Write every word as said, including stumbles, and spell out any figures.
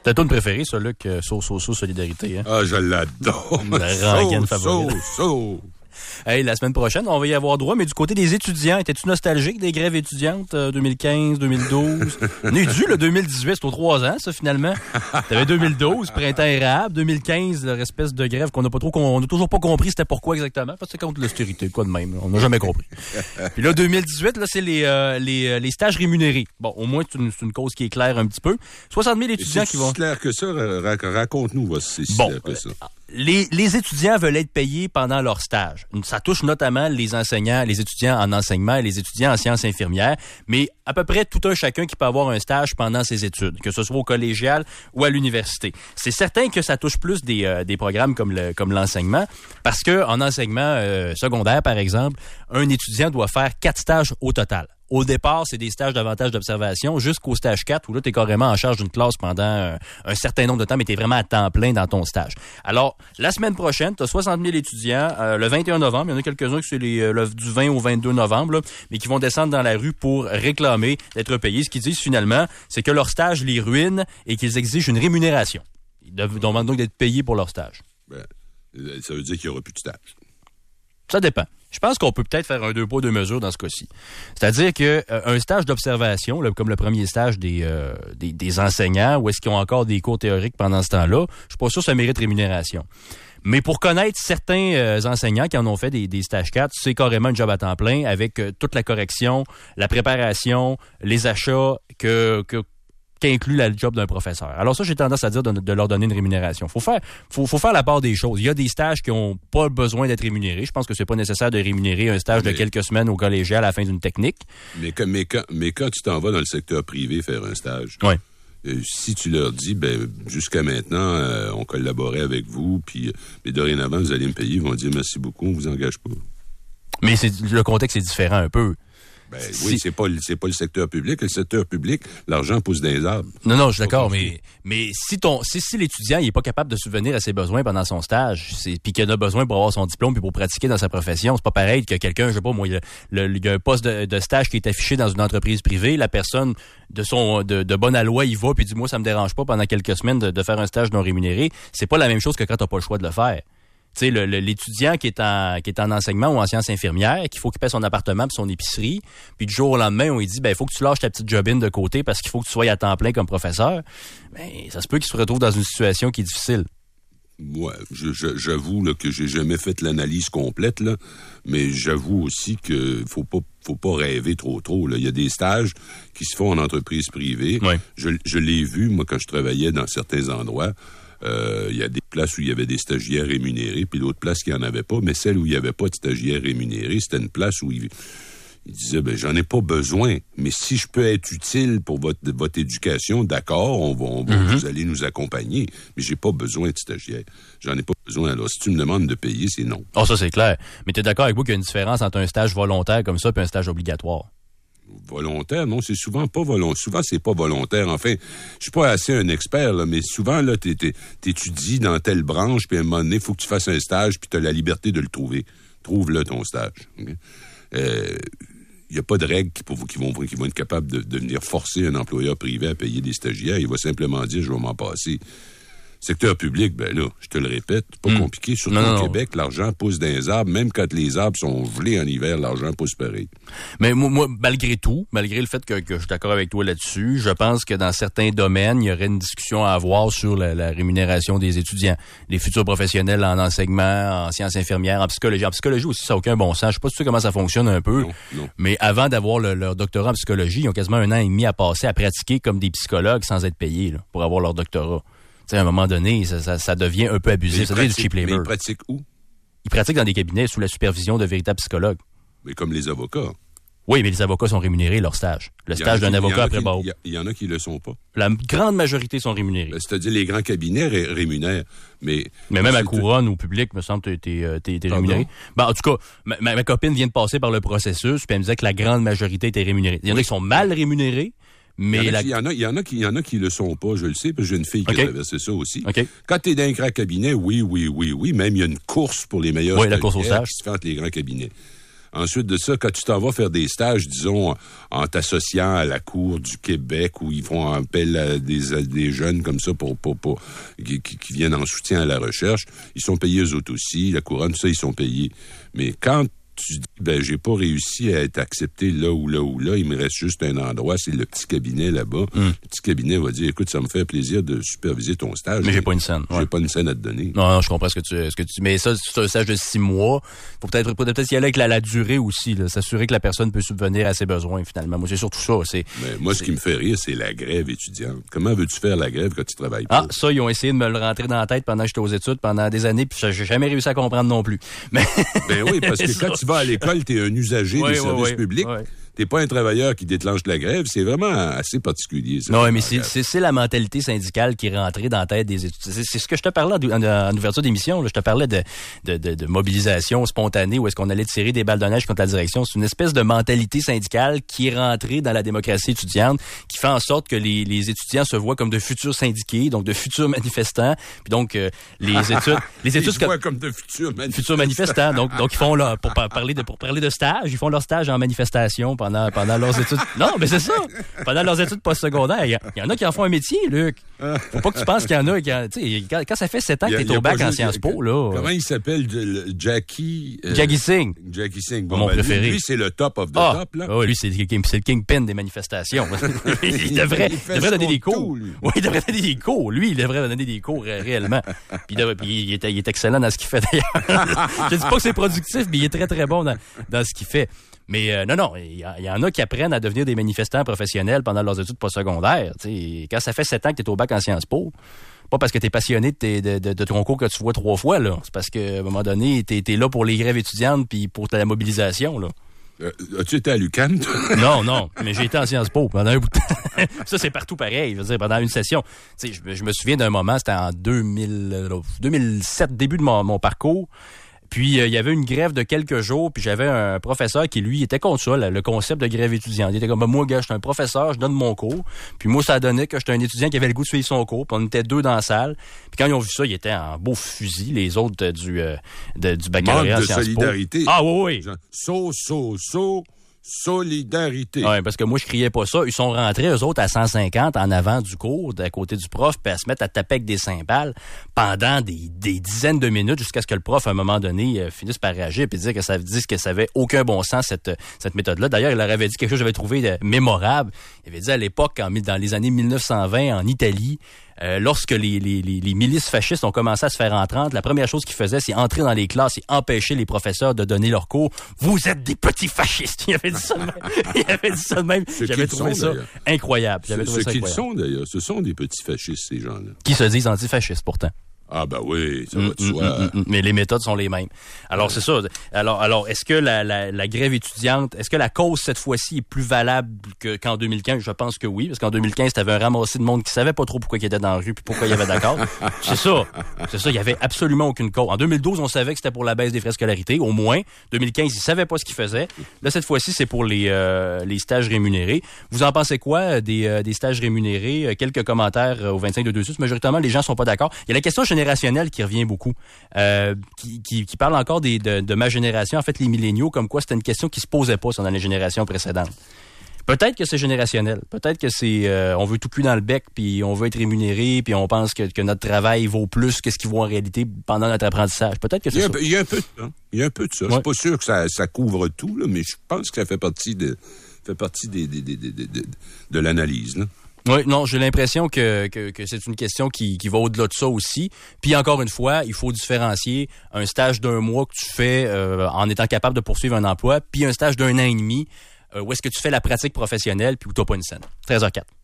Ta toune préférée, ça, Luc, euh, So, So, So, Solidarité. Hein? Ah, je l'adore. La rengaine favorite. So, So. Hey, la semaine prochaine, on va y avoir droit, mais du côté des étudiants, étais-tu nostalgique des grèves étudiantes euh, deux mille quinze, deux mille douze? On est dû, le deux mille dix-huit, c'est aux trois ans, ça, finalement. T'avais deux mille douze, printemps érable, deux mille quinze, leur espèce de grève qu'on n'a pas trop, qu'on n'a toujours pas compris c'était pourquoi exactement, parce que c'est contre l'austérité, quoi de même, on n'a jamais compris. Puis là, deux mille dix-huit, là, c'est les, euh, les, les stages rémunérés. Bon, au moins, c'est une, c'est une cause qui est claire un petit peu. soixante mille étudiants qui vont... C'est clair que ça, raconte-nous, va, c'est si bon, clair que ça. Euh, Les, les étudiants veulent être payés pendant leur stage. Ça touche notamment les enseignants, les étudiants en enseignement et les étudiants en sciences infirmières, mais à peu près tout un chacun qui peut avoir un stage pendant ses études, que ce soit au collégial ou à l'université. C'est certain que ça touche plus des, euh, des programmes comme, le, comme l'enseignement, parce que en enseignement euh, secondaire, par exemple, un étudiant doit faire quatre stages au total. Au départ, c'est des stages davantage d'observation jusqu'au stage quatre où là, tu es carrément en charge d'une classe pendant un, un certain nombre de temps, mais tu es vraiment à temps plein dans ton stage. Alors, la semaine prochaine, tu as soixante mille étudiants. Euh, le vingt et un novembre, il y en a quelques-uns qui c'est les, euh, le, du vingt au vingt-deux novembre, là, mais qui vont descendre dans la rue pour réclamer d'être payés. Ce qu'ils disent finalement, c'est que leur stage les ruine et qu'ils exigent une rémunération. Ils demandent donc d'être payés pour leur stage. Ben, ça veut dire qu'il n'y aura plus de stage. Ça dépend. Je pense qu'on peut peut-être faire un deux poids, deux mesures dans ce cas-ci. C'est-à-dire que euh, un stage d'observation, là, comme le premier stage des, euh, des, des enseignants, où est-ce qu'ils ont encore des cours théoriques pendant ce temps-là, je suis pas sûr que ça mérite rémunération. Mais pour connaître certains euh, enseignants qui en ont fait des, des stages quatre, c'est carrément un job à temps plein avec euh, toute la correction, la préparation, les achats que... que qui inclut le job d'un professeur. Alors ça, j'ai tendance à dire de, de leur donner une rémunération. Faut faire, faut, faut faire la part des choses. Il y a des stages qui ont pas besoin d'être rémunérés. Je pense que c'est pas nécessaire de rémunérer un stage mais, de quelques semaines au collégial à la fin d'une technique. Mais, que, mais, quand, mais quand tu t'en vas dans le secteur privé faire un stage, ouais. euh, si tu leur dis, ben jusqu'à maintenant, euh, on collaborait avec vous, puis mais dorénavant, vous allez me payer, ils vont dire merci beaucoup, on vous engage pas. Mais c'est, le contexte est différent un peu. Ben oui, si... c'est pas c'est pas le secteur public. Le secteur public, l'argent pousse dans les arbres. Non, non, je suis d'accord, mais mais si ton si, si l'étudiant il est pas capable de subvenir à ses besoins pendant son stage, c'est puis qu'il en a besoin pour avoir son diplôme puis pour pratiquer dans sa profession, c'est pas pareil que quelqu'un, je sais pas moi, il, le, il y a un poste de, de stage qui est affiché dans une entreprise privée, la personne de son de, de bonne aloi il va puis dit moi ça me dérange pas pendant quelques semaines de, de faire un stage non rémunéré, c'est pas la même chose que quand t'as pas le choix de le faire. Tu sais, le, le, l'étudiant qui est en qui est en enseignement ou en sciences infirmières, qu'il faut qu'il paie son appartement puis son épicerie, puis du jour au lendemain, on lui dit, ben il faut que tu lâches ta petite jobine de côté parce qu'il faut que tu sois à temps plein comme professeur. Ben, ça se peut qu'il se retrouve dans une situation qui est difficile. Ouais, je, je, j'avoue là, que j'ai jamais fait l'analyse complète, là, mais j'avoue aussi que faut pas faut pas rêver trop trop. Là. Il y a des stages qui se font en entreprise privée. Ouais. Je, je l'ai vu, moi, quand je travaillais dans certains endroits. Il euh, y a des places où il y avait des stagiaires rémunérés, puis d'autres places qui n'en avaient pas, mais celle où il n'y avait pas de stagiaires rémunérés, c'était une place où il, il disait, ben j'en ai pas besoin, mais si je peux être utile pour votre, votre éducation, d'accord, on va, on va mm-hmm. vous allez nous accompagner, mais j'ai pas besoin de stagiaires. J'en ai pas besoin. Alors, si tu me demandes de payer, c'est non. Oh, ça, c'est clair. Mais tu es d'accord avec vous qu'il y a une différence entre un stage volontaire comme ça et un stage obligatoire? Volontaire, non, c'est souvent pas volontaire. Souvent, c'est pas volontaire. Enfin, je suis pas assez un expert, là, mais souvent, là, t'é, t'é, t'étudies dans telle branche, puis à un moment donné, il faut que tu fasses un stage, puis tu as la liberté de le trouver. Trouve-le, ton stage. Il okay? euh, n'y a pas de règles qui, pour, qui, vont, qui vont être capables de, de venir forcer un employeur privé à payer des stagiaires. Il va simplement dire, je vais m'en passer. Secteur public, ben là, je te le répète, c'est pas mmh. compliqué. Surtout non, au non. Québec, l'argent pousse dans les arbres. Même quand les arbres sont gelés en hiver, l'argent pousse pareil. Mais moi, moi malgré tout, malgré le fait que, que je suis d'accord avec toi là-dessus, je pense que dans certains domaines, il y aurait une discussion à avoir sur la, la rémunération des étudiants. Les futurs professionnels en enseignement, en sciences infirmières, en psychologie. En psychologie aussi, ça n'a aucun bon sens. Je sais pas si tu sais comment ça fonctionne un peu. Non, non. Mais avant d'avoir le, leur doctorat en psychologie, ils ont quasiment un an et demi à passer à pratiquer comme des psychologues sans être payés là, pour avoir leur doctorat. Tu sais, à un moment donné, ça, ça, ça devient un peu abusif. Ça devient du cheap labor. Mais ils pratiquent où? Ils pratiquent dans des cabinets sous la supervision de véritables psychologues. Mais comme les avocats. Oui, mais les avocats sont rémunérés leur stage. Le stage d'un avocat après barreau. Il y en a qui le sont pas. La grande majorité sont rémunérés. Ben, c'est-à-dire les grands cabinets ré- rémunèrent. Mais, mais même à Couronne, au public, me semble que tu es rémunéré. Ben, en tout cas, ma, ma, ma copine vient de passer par le processus, puis elle me disait que la grande majorité était rémunérée. Il y en a qui sont mal rémunérés. Mais il y, la... il, y en a, il, y en a qui, il y en a qui le sont pas, je le sais, parce que j'ai une fille qui okay. a traversé ça aussi. Okay. Quand tu es dans un grand cabinet, oui, oui, oui, oui, même il y a une course pour les meilleurs oui, la course au stage. qui se fait entre les grands cabinets. Ensuite de ça, quand tu t'en vas faire des stages, disons, en t'associant à la Cour du Québec, où ils font appel à des, à des jeunes comme ça pour, pour, pour qui, qui viennent en soutien à la recherche, ils sont payés eux autres aussi, la couronne, tout ça, ils sont payés. Mais quand tu dis, ben, j'ai pas réussi à être accepté là ou là ou là, il me reste juste un endroit, c'est le petit cabinet là-bas. Mm. Le petit cabinet va dire, écoute, ça me fait plaisir de superviser ton stage. Mais j'ai pas une scène. J'ai ouais. pas une scène à te donner. Non, non, je comprends ce que tu, ce que tu, mais ça, c'est un stage de six mois. Faut peut-être, peut-être y aller avec la, la durée aussi, là. S'assurer que la personne peut subvenir à ses besoins, finalement. Moi, c'est surtout ça, c'est. Mais moi, c'est... ce qui me fait rire, c'est la grève étudiante. Comment veux-tu faire la grève quand tu travailles pas? Ah, ça, ils ont essayé de me le rentrer dans la tête pendant que j'étais aux études, pendant des années, puis j'ai jamais réussi à comprendre non plus. Mais. Ben oui, parce que quand tu vas à l'école, t'es un usager oui, des services oui, oui, publics. Oui. T'es pas un travailleur qui déclenche la grève. C'est vraiment assez particulier. Ça, non, mais c'est, c'est, c'est la mentalité syndicale qui est rentrée dans la tête des étudiants. C'est, c'est ce que je te parlais en, en, en ouverture d'émission. Là. Je te parlais de, de, de, de mobilisation spontanée où est-ce qu'on allait tirer des balles de neige contre la direction. C'est une espèce de mentalité syndicale qui est rentrée dans la démocratie étudiante, qui fait en sorte que les, les étudiants se voient comme de futurs syndiqués, donc de futurs manifestants. Puis donc, euh, les études... les études ils se voient comme de futurs manifestants. Futurs manifestants. Donc, donc ils font là, pour parler de, pour parler de stage, ils font leur stage en manifestation Pendant, pendant leurs études. Non, mais c'est ça. Pendant leurs études postsecondaires. Il y, y en a qui en font un métier, Luc. Faut pas que tu penses qu'il y en a qui en, tu sais, quand, quand ça fait sept ans que t'es au bac en Sciences Po, là. Comment il s'appelle? Jackie? Euh, Jackie Singh. Jackie Singh. Bon, mon ben, préféré. Lui, lui, c'est le top of the ah, top, là. Oh, lui, c'est, c'est le kingpin des manifestations. il devrait, il devrait donner des cours. Tout, oui, il devrait donner des cours. Lui, il devrait donner des cours euh, réellement. Puis, il, devrait, puis il, est, il est excellent dans ce qu'il fait, d'ailleurs. Je dis pas que c'est productif, mais il est très, très bon dans, dans ce qu'il fait. Mais euh, non, non, il y, y en a qui apprennent à devenir des manifestants professionnels pendant leurs études postsecondaires. T'sais, quand ça fait sept ans que tu es au bac en Sciences Po, pas parce que tu es passionné de, tes, de, de, de ton cours que tu vois trois fois, là. C'est parce qu'à un moment donné, tu es là pour les grèves étudiantes puis pour ta mobilisation, là. Euh, as-tu été à l'U Q A M, toi? Non, non, mais j'ai été en Sciences Po pendant un bout de temps. Ça, c'est partout pareil. Je veux dire, pendant une session. Tu sais, je, je me souviens d'un moment, c'était en deux mille, deux mille sept, début de mon, mon parcours. Puis, il euh, y avait une grève de quelques jours, puis j'avais un professeur qui, lui, était contre ça, là, le concept de grève étudiante. Il était comme, moi, gars, je suis un professeur, je donne mon cours. Puis moi, ça a donné que j'étais un étudiant qui avait le goût de suivre son cours, puis on était deux dans la salle. Puis quand ils ont vu ça, ils étaient en beau fusil, les autres euh, du, euh, de, du baccalauréat. Manque de solidarité. Ah oui, oui. Genre, so, so, so. Solidarité. Oui, parce que moi, je criais pas ça. Ils sont rentrés, eux autres, à cent cinquante en avant du cours, à côté du prof, puis à se mettre à taper avec des cymbales pendant des, des dizaines de minutes jusqu'à ce que le prof, à un moment donné, euh, finisse par réagir puis dire que ça dise que ça avait aucun bon sens, cette, cette méthode-là. D'ailleurs, il leur avait dit quelque chose que j'avais trouvé euh, mémorable. Il avait dit à l'époque, en, dans les années mille neuf cent vingt, en Italie, Euh, lorsque les, les, les, les milices fascistes ont commencé à se faire entendre, la première chose qu'ils faisaient, c'est entrer dans les classes et empêcher les professeurs de donner leurs cours. Vous êtes des petits fascistes. Il avait dit ça de même. Il avait dit ça de même. Ce J'avais trouvé sont, ça d'ailleurs. incroyable. J'avais ce trouvé ce ça qu'ils incroyable. sont, d'ailleurs. Ce sont des petits fascistes, ces gens-là. Qui se disent antifascistes, pourtant. Ah ben oui, ça Mm, va de mm, soi. mm, mm, mais les méthodes sont les mêmes. Alors, ouais. c'est ça. Alors, alors est-ce que la, la, la grève étudiante, est-ce que la cause, cette fois-ci, est plus valable que, qu'en deux mille quinze? Je pense que oui, parce qu'en deux mille quinze, t'avais un ramassé de monde qui savait pas trop pourquoi il était dans la rue puis pourquoi il y avait d'accord. C'est ça. C'est ça. Il y avait absolument aucune cause. En deux mille douze, on savait que c'était pour la baisse des frais de scolarité, au moins. deux mille quinze, ils savaient pas ce qu'ils faisaient. Là, cette fois-ci, c'est pour les, euh, les stages rémunérés. Vous en pensez quoi des, euh, des stages rémunérés? Quelques commentaires au vingt-cinq deux deux six. Majoritairement, les gens sont pas d'accord. Il y a la question générationnelle qui revient beaucoup, euh, qui, qui, qui parle encore des, de, de ma génération, en fait les milléniaux, comme quoi c'était une question qui se posait pas ça, dans les générations précédentes. Peut-être que c'est générationnel, peut-être que c'est euh, on veut tout cuire dans le bec, puis on veut être rémunéré, puis on pense que, que notre travail vaut plus que ce qu'il vaut en réalité pendant notre apprentissage. Peut-être que c'est ça. Il y a un peu de ça. Il y a un peu de ça. Ouais. Je suis pas sûr que ça, ça couvre tout, là, mais je pense que ça fait partie de fait partie des, des, des, des, des, de, de l'analyse, là. Oui, non, j'ai l'impression que, que, que c'est une question qui, qui va au-delà de ça aussi. Puis encore une fois, il faut différencier un stage d'un mois que tu fais euh, en étant capable de poursuivre un emploi, puis un stage d'un an et demi euh, où est-ce que tu fais la pratique professionnelle puis où tu n'as pas une scène. treize heures zéro quatre.